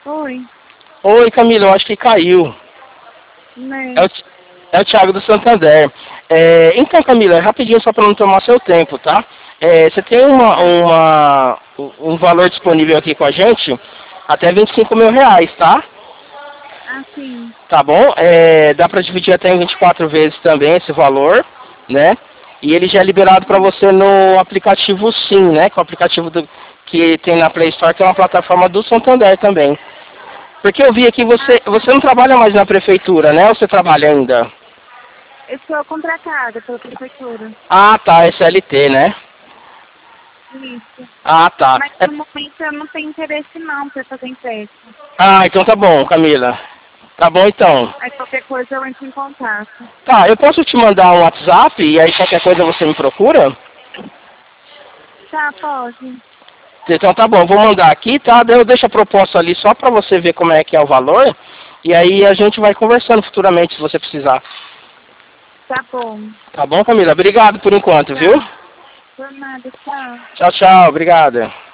Oi. Oi, Camila, eu acho que caiu. Né? É o Thiago do Santander. Então, Camila, rapidinho só para não tomar seu tempo, tá? Você tem um valor disponível aqui com a gente até R$ 25.000, tá? Assim. Tá bom? Dá para dividir até em 24 vezes também esse valor, né? E ele já é liberado para você no aplicativo Sim, né? Que é o aplicativo que tem na Play Store, que é uma plataforma do Santander também. Porque eu vi aqui você não trabalha mais na prefeitura, né? Ou você trabalha ainda? Eu sou contratada pela prefeitura. Ah, tá, é CLT, né? Isso. Ah, tá. Mas no momento eu não tenho interesse não para fazer empréstimo. Ah, então tá bom, Camila. Tá bom então. Aí qualquer coisa eu entro em contato. Tá, eu posso te mandar um WhatsApp e aí qualquer coisa você me procura? Tá, pode. Então tá bom, vou mandar aqui, tá? Daí eu deixo a proposta ali só pra você ver como é que é o valor. E aí a gente vai conversando futuramente se você precisar. Tá bom. Tá bom, Camila? Obrigado por enquanto, viu? Tá. Por nada, tchau. Tchau, tchau. Obrigada.